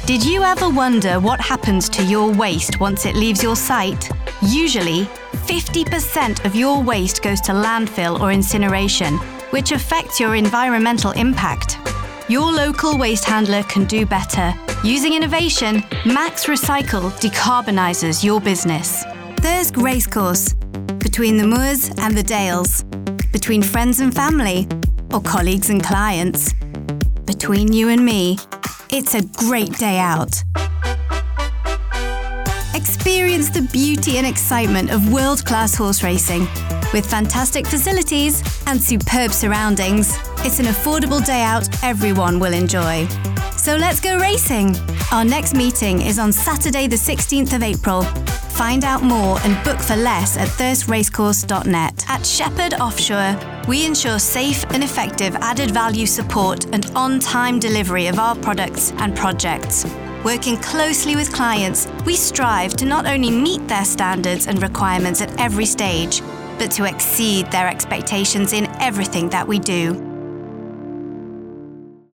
Did you ever wonder what happens to your waste once it leaves your site? Usually, 50% of your waste goes to landfill or incineration, which affects your environmental impact. Your local waste handler can do better. Using innovation, Max Recycle decarbonises your business. There's Racecourse, between the moors and the dales, between friends and family, or colleagues and clients. Between you and me, it's a great day out. Experience the beauty and excitement of world-class horse racing. With fantastic facilities and superb surroundings, it's an affordable day out everyone will enjoy. So let's go racing! Our next meeting is on Saturday the 16th of April. Find out more and book for less at thirstracecourse.net. At Shepherd Offshore, we ensure safe and effective added value support and on-time delivery of our products and projects. Working closely with clients, we strive to not only meet their standards and requirements at every stage, but to exceed their expectations in everything that we do.